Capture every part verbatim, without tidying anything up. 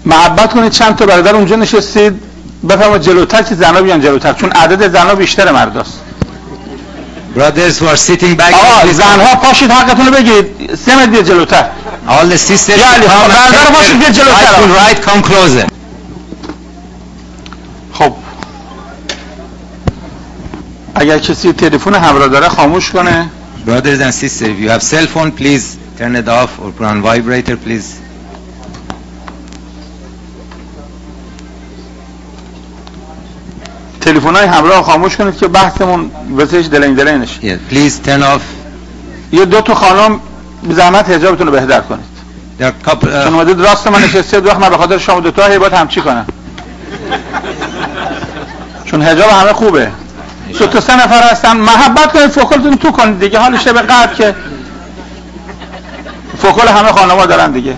محبت کنید چند تا برادر اونجا نشستید، بفرمایید جلوتر که زنا بیان جلوتر، چون عدد زنا بیشتر مرداست. Brothers who are sitting back. آقا زنها پاشید حقتون رو بگید، سه متر جلوتر. All the sisters. یعنی برادر پاشید بیاد جلوتر. Right, right, come closer. خب اگر کسی تلفن همراه داره خاموش کنه. Brothers and sisters, if you have cell phone, please turn it off or put on vibrator, please. تلفن‌های همراه خاموش کنید که بحثمون واسش دلنگ دلنگ نشه. Yeah, please turn off. یه دو تا خانم به زحمت حجابتون رو بهتر کنید. There are couple. چون اومدید راست من نشستید وقت من به خاطر شما دو تا هیبات همچی کنم. چون حجاب همه خوبه. دو تا سه نفر هستن، محبت کنید فوکلتون تو کنید دیگه، حال شب قدر که فوکل همه خانم‌ها دارن دیگه.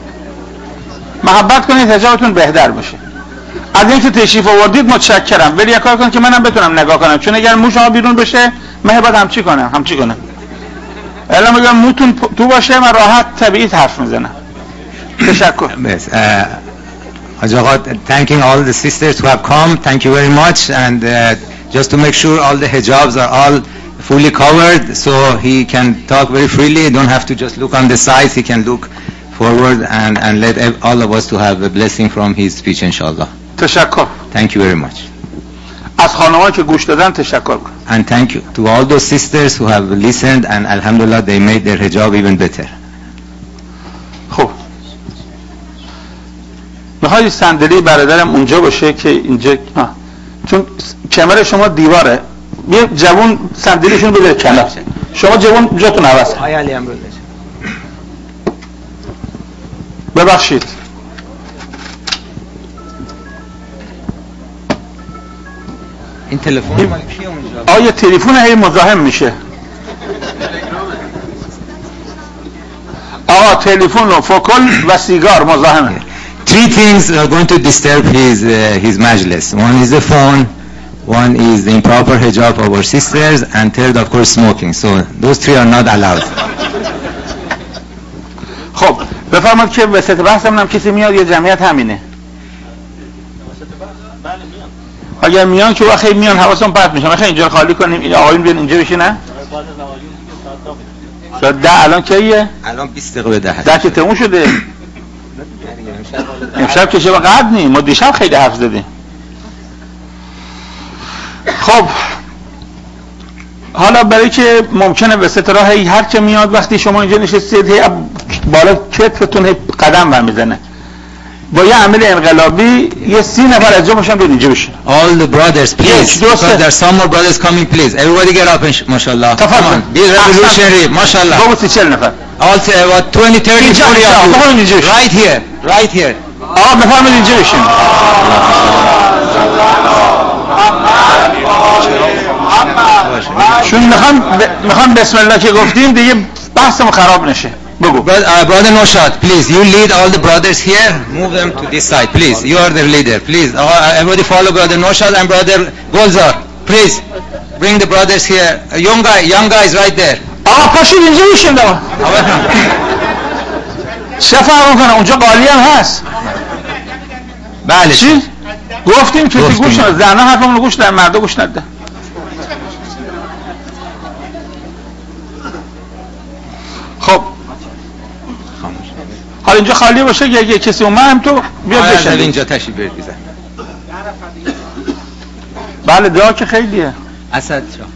محبت کنید حجابتون بهتر بشه. از اینکه تشریف آوردید متشکرم، ولی یک کار کن که منم بتونم نگاه کنم، چون اگر مو شما بیرون بشه من باید همچی کنم همچی کنم الان میگم موتون تو باشه من راحت طبیعی حرف میزنم. تشکر. Yes, uh, Haji Agha, thanking all the sisters who have come, thank you very much, and uh, just to make sure all the hijabs are all fully covered so he can talk very freely, you don't have to just look on the sides, he can look forward and, and let all of us to have a blessing from his speech inshallah. تشکر. Thank you very much. از خانم‌ها که گوش دادن تشکر کنم. And thank you to all those sisters who have listened and alhamdulillah they made their hijab even better. خب میخوای صندلی برادرم اونجا باشه که اینجا ها. چون کمر شما دیواره، یه جوون صندلیشون بذاره کنار، شما جوون جاتون عوض کن. آقای علی امروز ببخشید این تلفن مال کیه اونجا؟ آیا تلفن هی مزاحم میشه؟ آقا تلفن و فوکل و سیگار مزاحمه. Three things are going to disturb his uh, his majlis. One is the phone, one is the improper hijab of our sisters, and third of course smoking. So those three are not allowed. خب بفرمایید که وسط بحثم هم کسی میاد یه جمعیت همینه. اگر میان که وقتی میان حواسم پرت میشه، مثلا اینجا خالی کنیم این آقایون بیان اینجا بشینن. شاید ده الان کیه؟ الان بیست دقیقه ده ده که تموم شده. امشب که شب قد نیم، ما دیشب خیلی حرف زدیم. خب حالا برای که ممکنه وسط راه هر که میاد وقتی شما اینجا نشستید هی بالا کتفتون هی قدم برمیزنه، با یه عمل انقلابی یه سی نفر از جا باشن بیاد اینجا بشین. All the brothers please, because there are some more brothers coming please. Everybody get up mashallah. Come on, be revolutionary mashallah. دو سی چهل نفر. All about twenty thirty forty of you. Right here, right here. آقا بفرمایید اینجا بشین. چون میخوام میخوام بسم الله که گفتیم دیگه بحثم خراب نشه. بگو. Brother Noshad, please, you lead all the brothers here. Move them to this side, please. You are the leader, please. Everybody follow Brother Noshad and Brother Golzar. Please, bring the brothers here. A young guy, young guy is right there. آقا پاشید اینجا بشین دوا. چه فرق میکنه؟ اونجا قالی هم هست. بله. چی؟ گفتیم که گوش ندن، زنها حرفمون رو گوش ندن، مردا گوش ندن. خب حالا اینجا خالی باشه که اگه کسی اومد هم تو بیاد بشین. اینجا تشریف بیارید بزن. بله دعا که خیلیه. اسد شاه.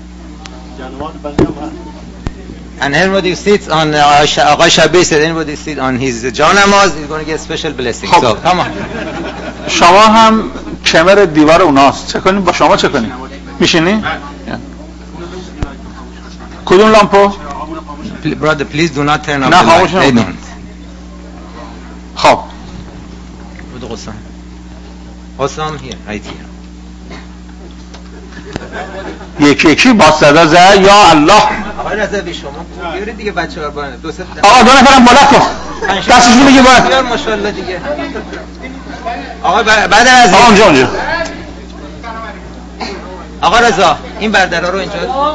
And anybody sits on uh, Agha Shabi said anybody sit on his janamaz is going to get special blessing. خب. So come on. شما هم کمر دیوار اوناست. چه کنیم با شما چه کنیم؟ میشینی؟ کدوم لامپو؟ Brother, please do not turn off نه the light. They don't. خب. Brother Osam. Osam here, right here. یکی یکی با صدا زد یا الله. آقای رضوی شما بیارید دیگه بچه‌ها با دو سه آقا دو نفرم بالا کن. دستشون میگه بالا. بیار ماشاءالله دیگه. آقا بعد از آقا اونجا اونجا. آقا رضا این بردرا رو اینجا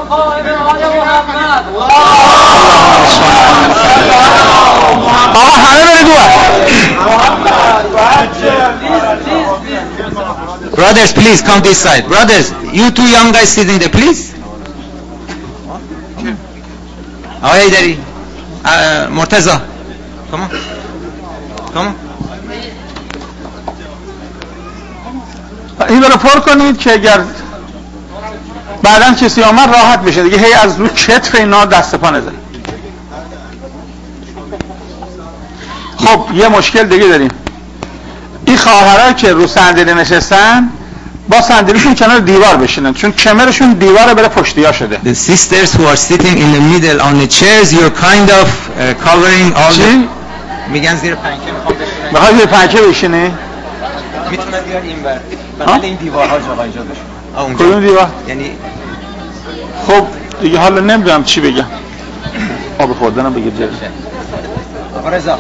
آقا همه برید اون. Brothers, please come this side. Brothers, you two young guys sitting there, please. آقا ایدری مرتضی come on come on. این رو پر کنید که اگر بعداً کسی آمد راحت بشه دیگه، هی از رو کتف اینا دست پا نزن. خب یه مشکل دیگه داریم، این خواهرها که رو صندلی نشستن با صندلیشون کنار دیوار بشینن، چون کمرشون دیواره بره پشتیا شده. The sisters who are sitting in the middle on the chairs, you're kind of uh, covering all the... میگن زیر پنکه میخوام بشینن. میخوای زیر پنکه بشینی؟ میتونه بیاد اینور بغل این دیوارها جا اینجا بشین. کدوم دیوار؟ یعنی خب دیگه حالا نمیدونم چی بگم. آب خوردنم بگیر جلوی. آقا رضا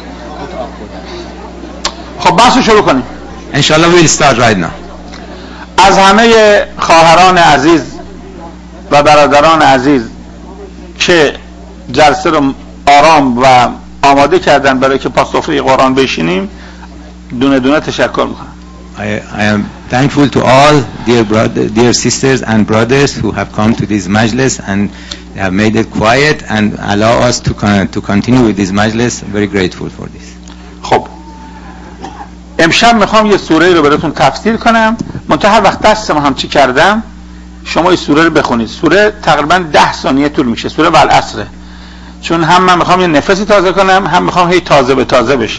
خب بحثو شروع کنیم. Inshallah we'll start right now. از همه خواهران عزیز و برادران عزیز که جلسه رو آرام و آماده کردن برای که پاس سفره قرآن بشینیم دونه دونه تشکر میکنم. I, I am thankful to all dear brother, dear sisters and brothers who have come to this majlis and have made it quiet and allow us to con- to continue with this majlis. Very grateful for this. خب امشب میخوام یه سوره رو براتون تفسیر کنم، منتها هر وقت دستم هم چی کردم شما این سوره رو بخونید. سوره تقریبا ده ثانیه طول میشه، سوره والعصره، چون هم من میخوام یه نفسی تازه کنم هم میخوام هی تازه به تازه بشه.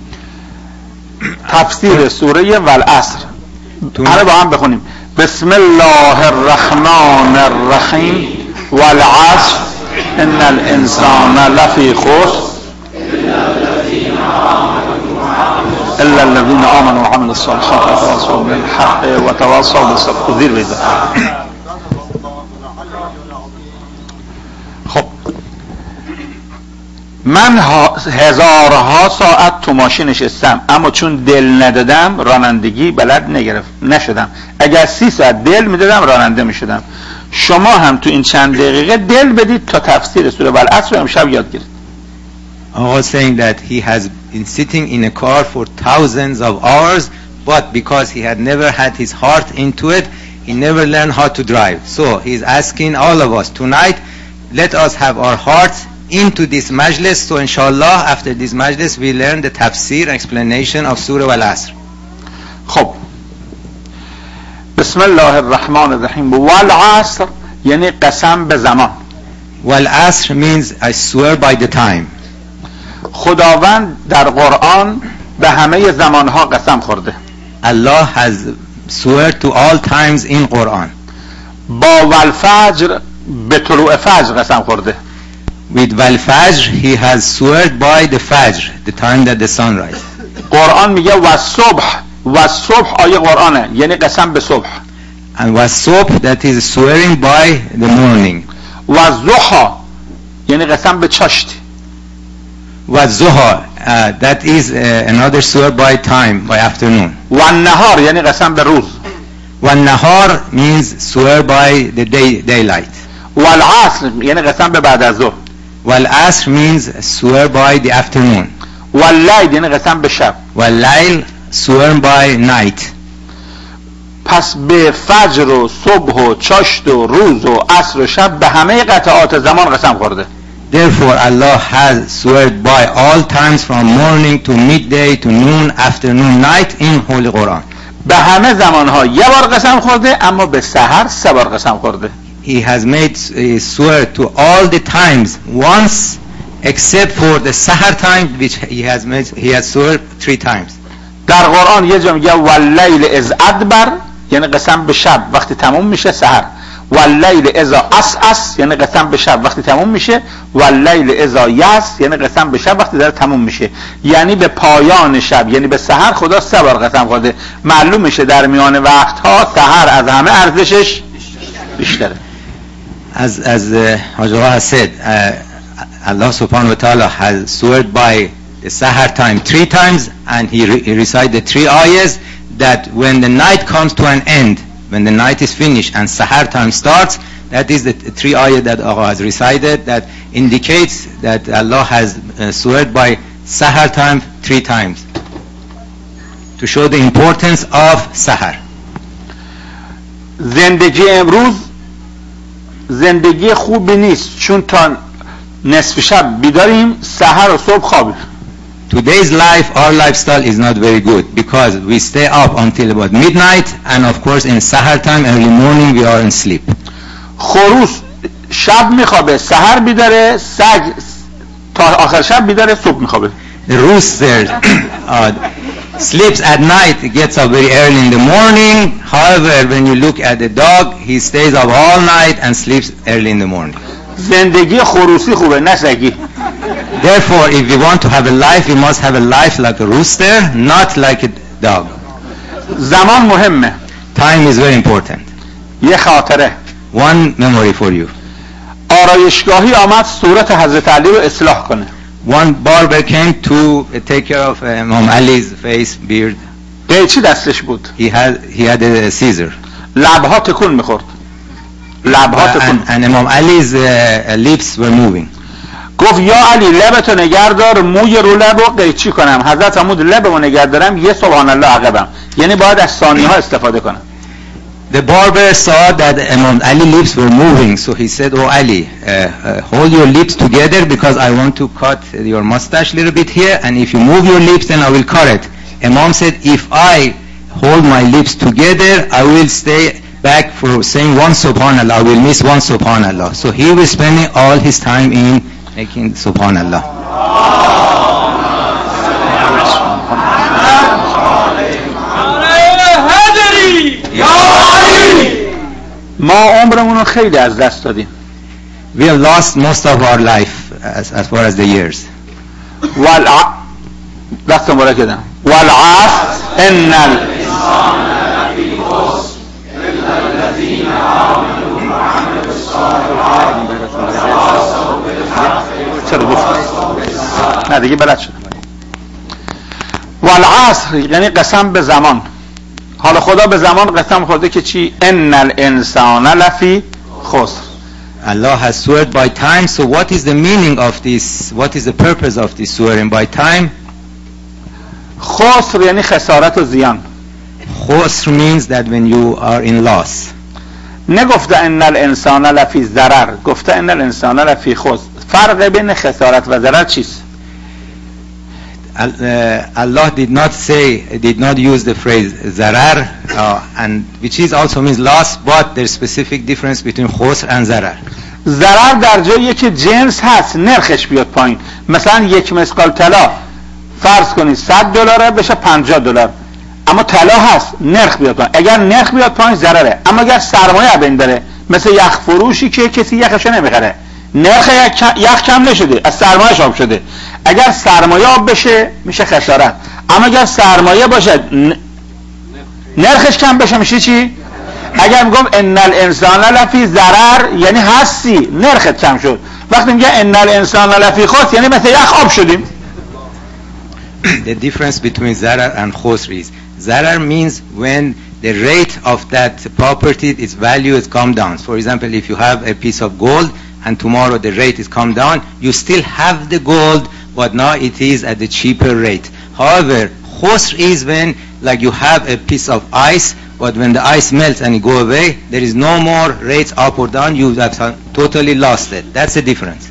تفسیر سوره والعصر همه با هم بخونیم. بسم الله الرحمن الرحیم والعصر ان الانسان لفی خسر الا الذين امنوا وعملوا الصالحات وتواصوا بالحق وتواصوا بالصبر. زیر بزن. خب من هزارها ساعت تو ماشین نشستم اما چون دل ندادم رانندگی بلد نگرفت نشدم. اگر سی ساعت دل میدادم راننده میشدم. شما هم تو این چند دقیقه دل بدید تا تفسیر سوره والعصر رو امشب یاد گیرید. I was saying that he has been sitting in a car for thousands of hours, but because he had never had his heart into it, he never learned how to drive. So he is asking all of us tonight, let us have our hearts into this majlis, so inshallah after this majlis we learn the tafsir explanation of Surah Al-Asr. خب بسم الله الرحمن الرحیم. والعصر یعنی قسم به زمان. Wal-Asr means I swear by the time. خداوند در قرآن به همه زمانها قسم خورده. Allah has swear to all times in Quran. با والفجر به طلوع فجر قسم خورده. With Wal-Fajr he has sweared by the Fajr, the time that the sun rises. قرآن میگه و صبح و صبح آیه قرآنه یعنی قسم به صبح. And was-Subh that is swearing by the morning. و ضحی یعنی قسم به چاشت. Was-Zuha uh, that is uh, another swear by time, by afternoon. و النهار یعنی قسم به روز. Wan-Nahar means swear by the day, daylight. و العصر یعنی قسم به بعد از ظهر. Wal-Asr means swear by the afternoon. و اللیل یعنی قسم به شب. Wal-Layl swear by night. پس به فجر و صبح و چاشت و روز و عصر و شب به همه قطعات زمان قسم خورده. Therefore Allah has sweared by all times from morning to midday to noon, afternoon, night in Holy Quran. به همه زمانها یه بار قسم خورده اما به سحر سه بار قسم خورده. He has made a swear to all the times once except for the Sahar time which he has made he has swear three times. در قرآن یه جا میگه واللیل اذ ادبر یعنی قسم به شب وقتی تموم میشه سحر. واللیل اذا عسعس یعنی قسم به شب وقتی تموم میشه. واللیل اذا یأس یعنی قسم به شب وقتی داره تموم میشه. یعنی به پایان شب یعنی به سحر خدا سه بار قسم خورده. معلوم میشه در میان وقتها سحر از همه ارزشش بیشتره. As as uh, Hajjah has said, uh, Allah subhanahu wa ta'ala has sweared by the Sahar time three times, and he, re- he recited three ayahs that when the night comes to an end, when the night is finished and Sahar time starts, that is the three ayat that Allah has recited that indicates that Allah has uh, sworn by Sahar time three times to show the importance of Sahar. زندگی امروز زندگی خوبی نیست، چون تا نصف شب بیداریم، سحر و صبح خوابیم. Today's life, our lifestyle is not very good because we stay up until about midnight, and of course in Sahar time, early morning, we are in sleep. خروس شب میخوابه، سحر بیداره، سگ تا آخر شب بیداره، صبح میخوابه. The rooster uh, sleeps at night, gets up very early in the morning. However, when you look at the dog, he stays up all night and sleeps early in the morning. زندگی خروسی خوبه، نه سگی. Therefore, if we want to have a life, we must have a life like a rooster, not like a dog. زمان مهمه. Time is very important. یه خاطره. One memory for you. آرایشگاهی آمد صورت حضرت علی رو اصلاح کنه. One barber came to take care of uh, Imam Ali's face, beard. قیچی دستش بود. He had he had a scissor. لبها تکون میخورد. لبها Uh, تکون. and, and Imam Ali's uh, lips were moving. گفت یا علی لبتو نگردار، موی رو لب رو قیچی کنم. حضرت عمود لبمو نگردارم، یه سبحان الله عقبم. یعنی باید از ثانیه ها استفاده کنم. The barber saw that Imam Ali's lips were moving, so he said, "Oh Ali, uh, uh, hold your lips together because I want to cut your mustache a little bit here, and if you move your lips, then I will cut it." Imam said, "If I hold my lips together, I will stay back for saying one Subhanallah. I will miss one Subhanallah." So he was spending all his time in making Subhanallah. ما عمرمون رو خیلی از دست دادیم. We have lost most of our life as, as far as the years. والع... دست مبارک دم. والعصر ان الانسان لفی خسر الا الذین آمنوا وعملوا الصالحات وتواصوا بالحق. چرا گفت؟ نه دیگه بلد شدم. والعصر یعنی قسم به زمان. حالا خدا به زمان قسم خورده که چی؟ ان الانسان لفی خسر. Allah has sworn by time, so what is the meaning of this? What is the purpose of this swearing by time? خسر یعنی خسارت و زیان. Khusr means that when you are in loss. نگفته ان الانسان لفی ضرر، گفته ان الانسان لفی خسر. فرق بین خسارت و ضرر چیست؟ Allah did not say, did not use the phrase zarar, uh, and which is also means loss, but there's specific difference between khusr and zarar. ضرر در جایی که جنس هست نرخش بیاد پایین. مثلا یک مسقال طلا فرض کنید صد دلاره بشه پنجاه دلار، اما طلا هست نرخ بیاد پایین. اگر نرخ بیاد پایین ضرره. اما اگر سرمایه بین بره، مثل یخ فروشی که کسی یخشو نمیخره، نرخ یخ کم نشده، از سرمایه آب شده، اگر سرمایه آب بشه میشه خسارت. اما اگر سرمایه باشه نرخش کم بشه میشه چی؟ اگر میگم ان الانسان لفی ضرر یعنی هستی نرخت کم شد. وقتی میگه ان الانسان لفی خسر یعنی مثل یخ آب شدیم. The difference between zarar and khusr is zarar means when the rate of that property, its value has come down. For example, if you have a piece of gold and tomorrow the rate is come down, you still have the gold, but now it is at the cheaper rate. However, khusr is when like you have a piece of ice, but when the ice melts and it go away, there is no more rates up or down, you have totally lost it. That's the difference.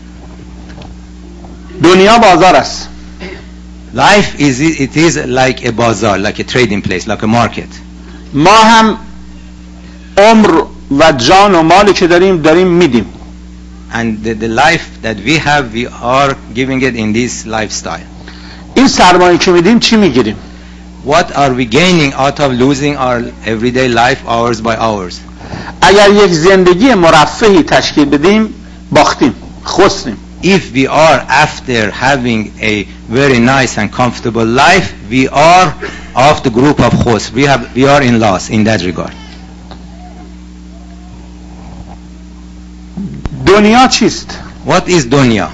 دنیا بازار است. Life is, it is like a bazaar, like a trading place, like a market. ما هم عمر و جان و مالی که داریم داریم میدیم. And the, the life that we have, we are giving it in this lifestyle. این سرمایه که میدیم چی میگیریم؟ What are we gaining out of losing our everyday life hours by hours? اگر یک زندگی مرفهی تشکیل بدیم باختیم، خسریم. If we are after having a very nice and comfortable life, we are of the group of khusr. We have, we are in loss in that regard. دنیا چیست؟ What is dunya?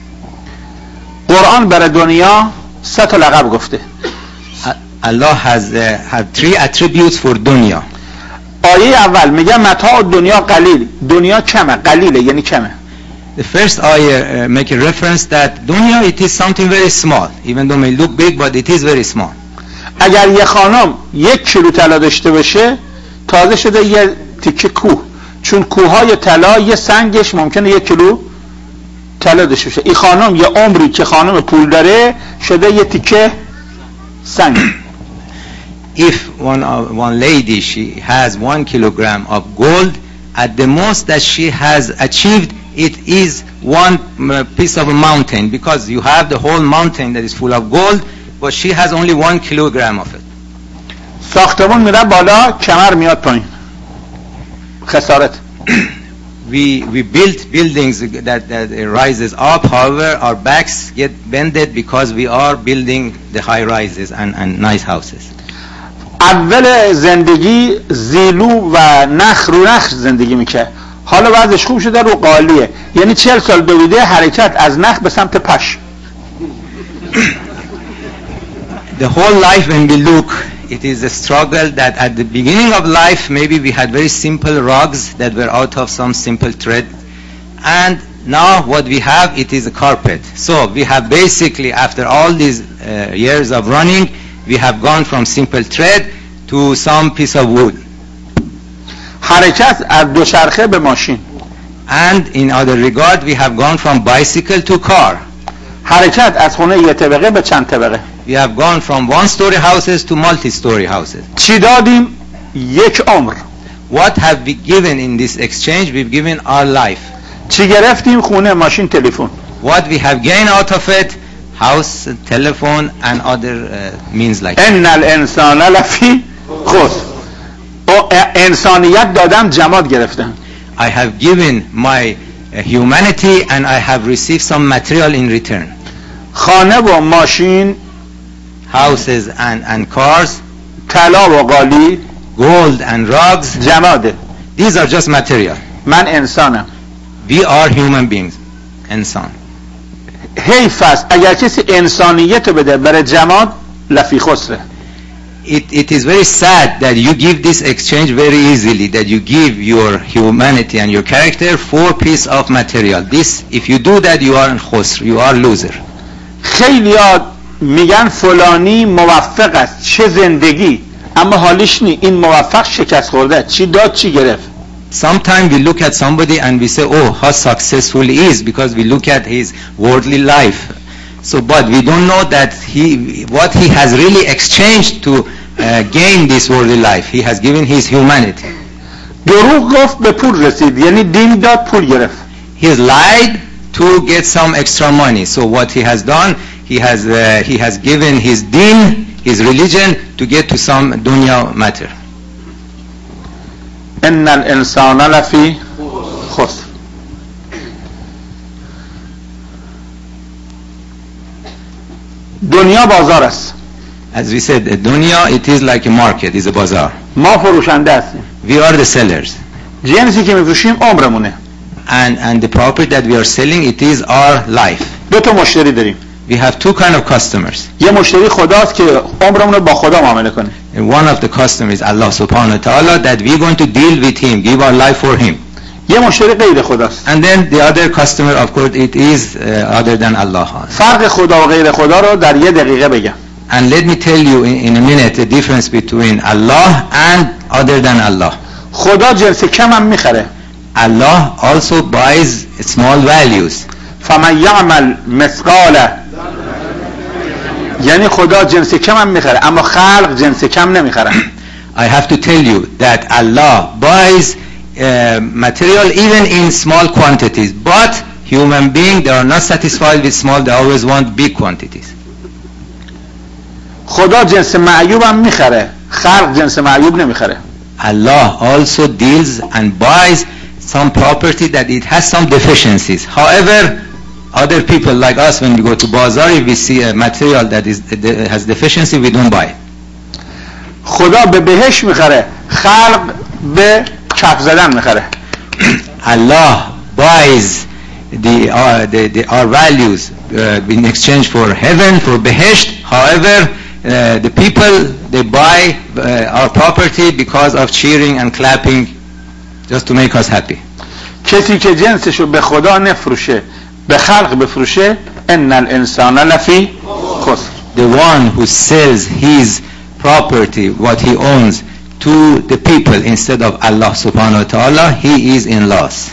قرآن برای دنیا سه تا لقب گفته. Allah has uh, had three attributes for dunya. آیه اول میگه متاع دنیا قلیل، دنیا کمه، قلیله یعنی کمه. The first ayah uh, make a reference that dunya it is something very small, even though it may look big, but it is very small. اگر یه خانم یک کیلو طلا داشته باشه تازه شده یه تیکه کوه، چون کوههای طلا یه سنگش ممکنه یک کیلو طلا داشته باشه. این خانم یه عمری که خانم پول داره شده یه تیکه سنگ. If one uh, one lady she has one kilogram of gold, at the most that she has achieved it is one piece of a mountain, because you have the whole mountain that is full of gold, but she has only one kilogram of it. ساختمون میره بالا، کمر میاد پایین. خسارت. We we built buildings that that rises up, however our backs get bended because we are building the high rises and and nice houses. اول زندگی زیلو و نخ رو نخ زندگی میکرد، حالا وضعش خوب شده رو قالیه، یعنی چهل سال دویده حرکت از نخ به سمت پش. The whole life when we look, it is a struggle that at the beginning of life maybe we had very simple rugs that were out of some simple thread, and now what we have it is a carpet. So we have basically after all these uh, years of running, we have gone from simple thread to some piece of wood. حرکت از دوچرخه به ماشین. And in other regard we have gone from bicycle to car. حرکت از خونه یه طبقه به چند طبقه. We have gone from one story houses to multi-story houses. چی دادیم؟ یک عمر. What have we given in this exchange? We've given our life. چی گرفتیم؟ خونه، ماشین، تلفن. What we have gained out of it? House, telephone and other uh, means like that. ان الانسان لفی خسر. انسانیت دادم، جماد گرفتم. I have given my uh, humanity and I have received some material in return. خانه و ماشین، houses and and cars, طلا و قالی، gold and rugs, جماده. these are just material. من انسانم. We are human beings. انسان. حیف است اگر کسی انسانیت بده برای جماد، لفی خسره. It, it is very sad that you give this exchange very easily, that you give your humanity and your character for piece of material. This, if you do that, you are khusr, you are loser. خیلیات میگن فلانی موفق است، چه زندگی، اما حالیش نی، این موفق شکست خورده، چی داد چی گرفت. Sometimes we look at somebody and we say, oh, how successful he is, because we look at his worldly life. So, but we don't know that he, what he has really exchanged to uh, gain this worldly life. He has given his humanity. دروغ گفت به پول رسید، یعنی دین داد پول گرفت. He has lied to get some extra money. So what he has done, he has uh, he has given his deen, his religion, to get to some dunya matter. ان الانسان لفی خسر. دنیا بازار است. As we said, dunya it is like a market, is a bazaar. ما فروشنده هستیم. We are the sellers. جنسی که میفروشیم عمرمونه. And and the property that we are selling, it is our life. دو تا مشتری داریم. We have two kind of customers. یه مشتری خداست که عمرمون رو با خدا معامله کنه. And one of the customers is Allah subhanahu wa ta'ala, that we are going to deal with him, give our life for him. یه مشتری غیر خداست. And then the other customer, of course, it is uh, other than Allah. فرق خدا و غیر خدا رو در یه دقیقه بگم. And let me tell you in, in a minute the difference between Allah and other than Allah. خدا جنس کم هم میخره. Allah also buys small values. فمن یعمل مثقال، یعنی خدا جنس کم هم میخره، اما خلق جنس کم نمیخره. I have to tell you that Allah buys uh, material even in small quantities, but human beings, they are not satisfied with small, they always want big quantities. خدا جنس معیوب هم میخره، خلق جنس معیوب نمیخره. Allah also deals and buys some property that it has some deficiencies. However, other people like us, when we go to bazaar, if we see a material that is that has deficiency, we don't buy it. خدا به بهش میخره، خلق به کف زدن میخره. Allah buys the, uh, the, the our values uh, in exchange for heaven, for behesht. However, uh, the people, they buy uh, our property because of cheering and clapping just to make us happy. کسی که جنسشو به خدا نفروشه به خلق بفروشه ان الانسان لفی خسر. The one who sells his property, what he owns, to the people instead of Allah subhanahu wa ta'ala, he is in loss.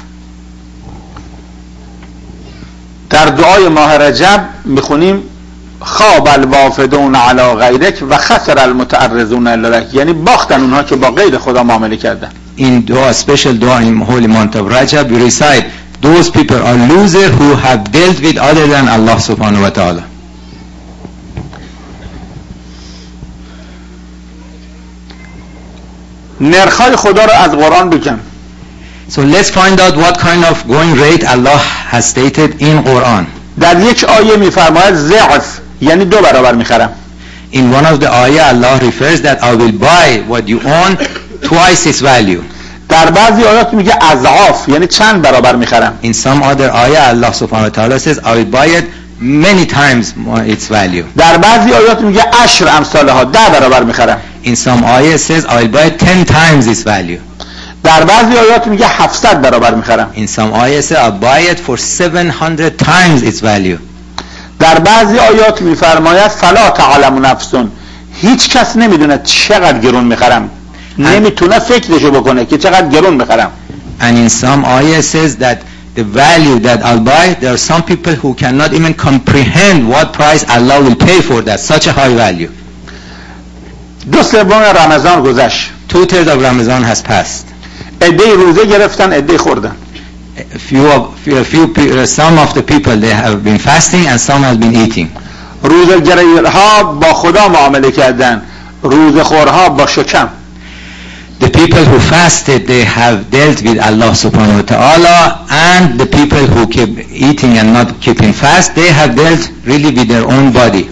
در دعای ماه رجب میخونیم خواب الوافدون علی غیرک و خسر المتعرضون لك، یعنی باختن اونها که با غیر خدا معامله کردن. In dua, special dua in holy month of Rajab, we recite, those people are losers who have dealt with other than Allah subhanahu wa ta'ala. نرخای خدا رو از قرآن بگم. So let's find out what kind of going rate Allah has stated in Quran. در یک آیه میفرماید ضعف، یعنی دو برابر میخرم. In one of the ayah Allah refers that I will buy what you own twice its value. در بعضی آیات میگه اضعاف، یعنی چند برابر میخرم. In some other ayah Allah subhanahu wa ta'ala says I will buy it many times its value. در بعضی آیات میگه عشر امثالها، ده برابر میخرم. In some ayah says I will buy it ten times its value. در بعضی آیات میگه هفتصد برابر میخرم. In some ayah says I buy it for seven hundred times its value. در بعضی آیات میفرماید فلا تعلم نفس، هیچ کس نمیدونه چقدر گرون میخرم، نمیتونه فکرشو بکنه که چقدر گرون میخرم. And in some ayah says that the value that I'll buy, there are some people who cannot even comprehend what price Allah will pay for that, such a high value. دو سوم رمضان گذشت. Two thirds of Ramadan has passed. عده روزه گرفتن، عده خوردن. A few of, few, few, uh, some of the people they have been fasting and some have been eating. روزه‌گرها با خدا معامله کردن، روزه‌خورها با شکم. The people who fasted, they have dealt with Allah subhanahu wa ta'ala, and the people who keep eating and not keeping fast, they have dealt really with their own body.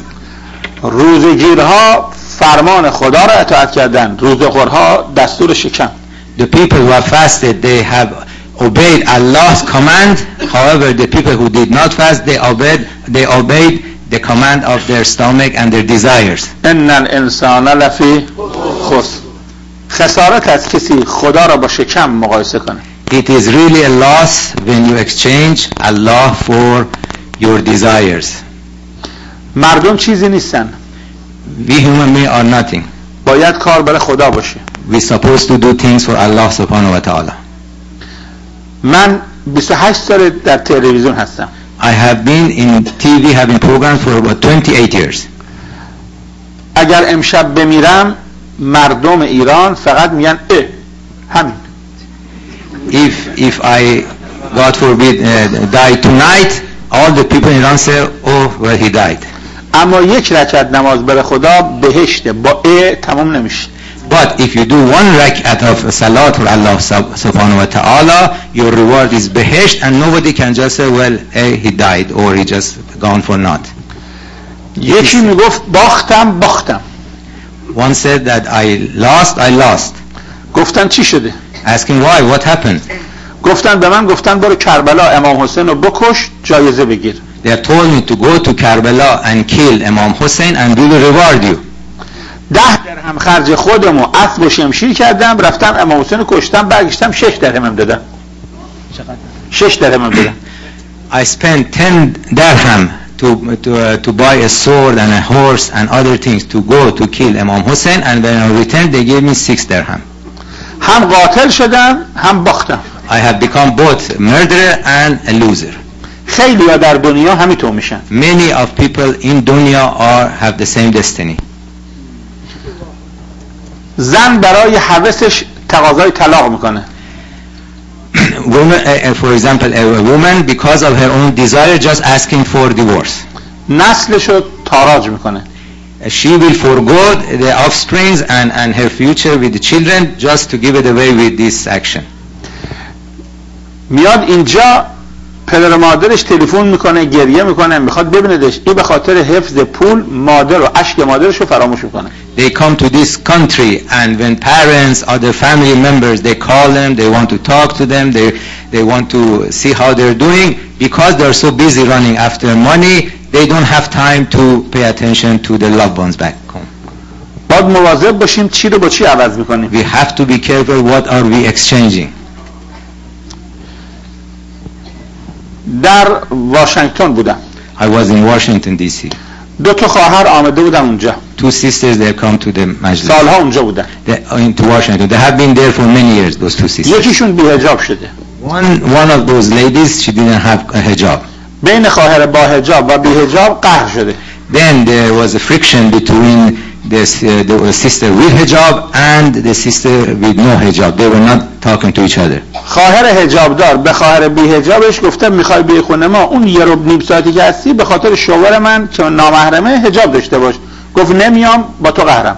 روزه‌گیرها فرمان خدا را اطاعت کردن، روزه‌خورها دستور شکم. The people who have fasted, they have obeyed Allah's command. However, the people who did not fast, they obeyed, they obeyed the command of their stomach and their desires. ان الانسان لفی خسر. خسارت از کسی خدا را با شکم مقایسه کنه. It is really a loss when you exchange Allah for your desires. مردم چیزی نیستن. We human beings are nothing. باید کار برای خدا باشه. We supposed to do things for Allah subhanahu wa ta'ala. من بیست و هشت سال در تلویزیون هستم. I have been in T V having programs for about twenty-eight years. اگر امشب بمیرم مردم ایران فقط میگن اه همین. If if I God forbid uh, die tonight, all the people in Iran say, oh well he died. اما یک رکعت نماز برای خدا بهشته، با اه تمام نمیشه. But if you do one rak'at of salat for Allah subhanahu wa ta'ala, your reward is behesht, and nobody can just say, well, hey, he died, or he just gone for naught. یکی میگفت باختم باختم. One said that I lost, I lost. گفتن چی شده؟ Asking why, what happened? گفتن به من گفتن برو کربلا امام حسین رو بکش جایزه بگیر. They have told me to go to Karbala and kill Imam Hussein and we will reward you. ده درهم خرج خودم و اسب و شمشیر کردم، رفتم امام حسین رو کشتم، برگشتم شش درهمم دادم. چقدر؟ شش درهمم دادم. I spent ten dirham to to uh, to buy a sword and a horse and other things to go to kill Imam Hussein, and when I returned they gave me six dirham. هم قاتل شدم هم باختم. I have become both murderer and a loser. خیلی ها در دنیا همینطور میشن. Many of people in dunya are have the same destiny. زن برای هوسش تقاضای طلاق میکنه. Woman, uh, for example, a woman because of her own desire just asking for divorce. نسلشو تاراج میکنه. She will forgo the offsprings and and her future with the children just to give it away with this action. میاد اینجا پدر مادرش تلفن میکنه، گریه میکنه، میخواد ببیندش. این به خاطر حفظ پول مادر و اشک مادرش رو فراموش میکنه. They come to this country and when parents or their family members they call them, they want to talk to them, they they want to see how they're doing, because they're so busy running after money, they don't have time to pay attention to their loved ones back home. باید مواظب باشیم چی رو با چی عوض میکنیم. We have to be careful what are we exchanging. در واشنگتن بودم. I was in Washington D C. دو تا خواهر آمده بودن اونجا. Two sisters they come to the majlis. سالها اونجا بودن. They, into Washington. They have been there for many years. Those two sisters. یکیشون بی‌حجاب شده. One one of those ladies she didn't have a hijab. بین خواهر با حجاب و بی‌حجاب قهر شده. Then there was a friction between the, uh, the sister with hijab and the sister with no hijab. They were not talking to each other. خواهر حجابدار به خواهر بی‌حجابش گفته میخوای بیای خونه ما اون یه رو نیم ساعتی که هستی به خاطر شوهر من که نامحرمه حجاب داشته باش. گفت نمیام با تو قهرم.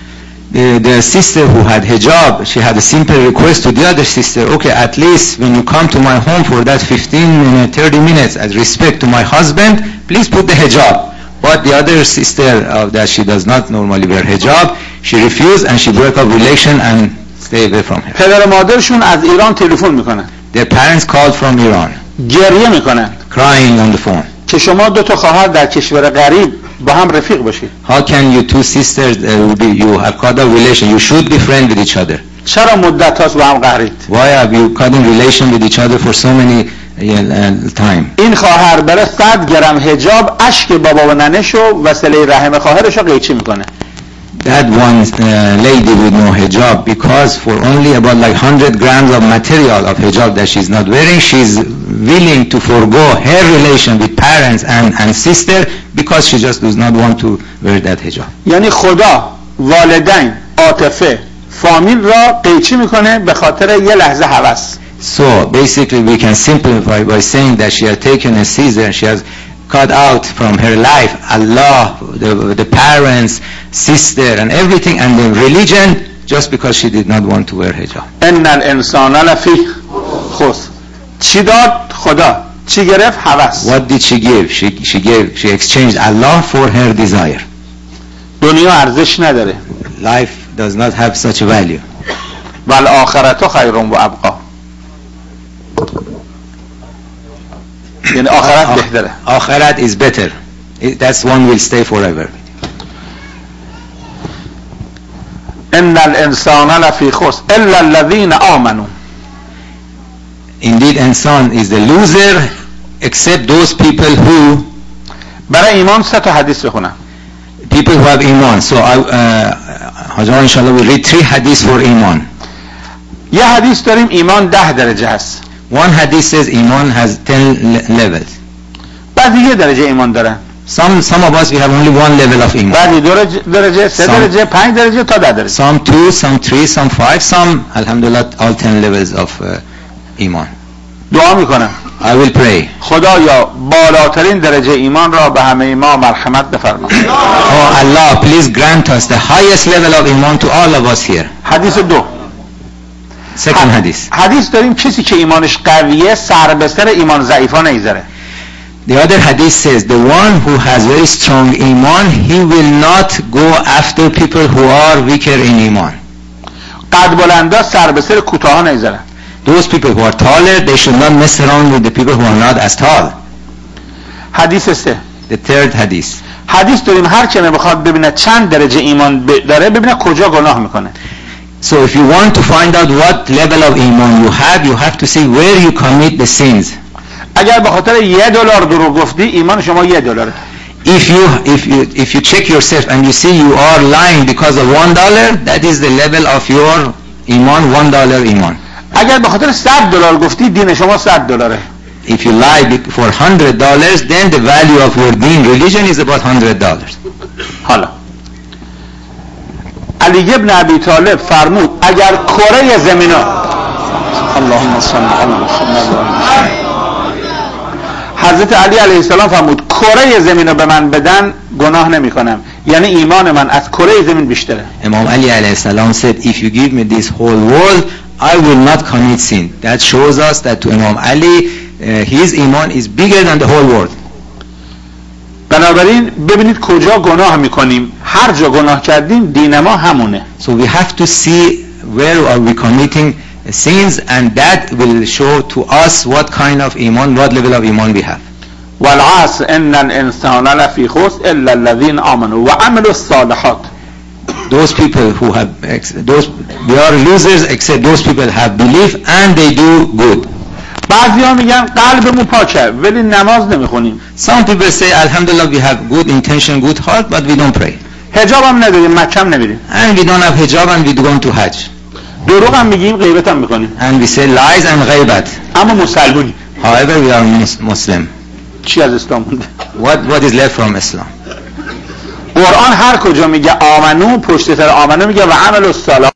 The, the sister who had hijab, she had a simple request to the other sister, okay, at least when you come to my home for that fifteen minutes, thirty minutes as respect to my husband, please put the hijab. But the other sister uh, that she does not normally wear hijab, she refused and she broke up relation and stay away from her. پدر و مادرشون از ایران تلفن میکنن. Their parents called from Iran. گریه میکنن. Crying on the phone. که شما دو تا خواهر در کشور غریب با هم رفیق باشید. How can you two sisters uh, be, you have cut off relation? You should be friends with each other. چرا مدت هاست با هم قهرید؟ Why have you cut in relation with each other for so many uh, time? این خواهر بره صد گرم حجاب اشک بابا و ننه‌شو وسیله رحم خواهرشو قیچی میکنه. That one uh, lady with no hijab, because for only about like one hundred grams of material of hijab that she's not wearing, she's willing to forgo her relation with parents and, and sister because she just does not want to wear that hijab. یعنی خدا والدین عاطفه فامیل را قیچی میکنه به خاطر یه لحظه هوس. So basically we can simplify by saying that she has taken a scissor, she has cut out from her life Allah, the, the parents, sister and everything and the religion just because she did not want to wear hijab. ان الانسان لفی خسر. چی داد خدا؟ چی گرفت؟ هوس. What did she give? She, she gave, she exchanged Allah for her desire. دنیا ارزش نداره. Life does not have such a value. والآخرت خیر و ابقا. یعنی آخرت بهتره. آخرت is better. That's one will stay forever. ان الانسان لفی خسر الا الذین آمنوا. Indeed, insan is the loser except those people who. برای ایمان سه تا حدیث بخونم. People who have iman. So I, uh, Hajjah inshallah will read three hadiths for iman. یه حدیث داریم ایمان ده درجه هست. One hadith says iman has ten le- levels. بعضی یه درجه ایمان دارن. Some some of us we have only one level of iman. بعضی دو درجه، سه درجه، پنج درجه تا ده درجه. Some two, some three, some five, some alhamdulillah all ten levels of uh, iman. دعا میکنم. I will pray. خدایا بالاترین درجه ایمان را به همه ما مرحمت بفرما. Oh Allah, please grant us the highest level of iman to all of us here. حدیث دو. Second hadith. حدیث داریم کسی که ایمانش قویه سر به سر ایمان ضعیفا نمیذاره. The other hadith says the one who has very strong iman, he will not go after people who are weaker in iman. قد بلندا سر به سر کوتاها نمیذارن. Those people who are taller, they should not mess around with the people who are not as tall. حدیث سه. The third hadith. حدیث داریم هر که بخواد ببینه چند درجه ایمان داره ببینه کجا گناه میکنه. So if you want to find out what level of iman you have, you have to see where you commit the sins. اگر به خاطر یه دلار دروغ گفتی ایمان شما یه دلاره. If you if you if you check yourself and you see you are lying because of one dollar, that is the level of your iman, one dollar iman. اگر به خاطر صد دلار گفتی دین شما صد دلاره. If you lie for one hundred dollars, then the value of your deen religion is about one hundred dollars. حالا علی ابن ابی طالب فرمود اگر کره زمین اللهم صل علی محمد حضرت علی علیه السلام فرمود کره زمین رو به من بدن گناه نمی کنم، یعنی ایمان من از کره زمین بیشتره. Imam Ali alayhi salam said, if you give me this whole world, I will not commit sin. That shows us that to Imam Ali, uh, his iman is bigger than the whole world. بنابراین ببینید کجا گناه میکنیم. هر جا گناه کردیم دین ما همونه. So we have to see where are we committing sins, and that will show to us what kind of iman, what level of iman we have. والعصر ان الانسان لفی خسر الا الذین آمنوا وعملوا الصالحات. those people who have those they are losers except those people have belief and they do good. بعضیا میگن قلبمون پاکه ولی نماز نمیخونیم. Some people say alhamdulillah we have good intention, good heart, but we don't pray. حجاب هم نداریم، مکه هم نمیریم. And we don't have hijab and we go to Hajj. دروغ هم میگیم، غیبت هم میکنیم. And we say lies and غیبت. اما مسلمونیم. However we are Muslim. چی از اسلام مونده؟ What what is left from Islam? قرآن هر کجا میگه آمنو، پشت سر آمنو میگه و عمل الصالحات.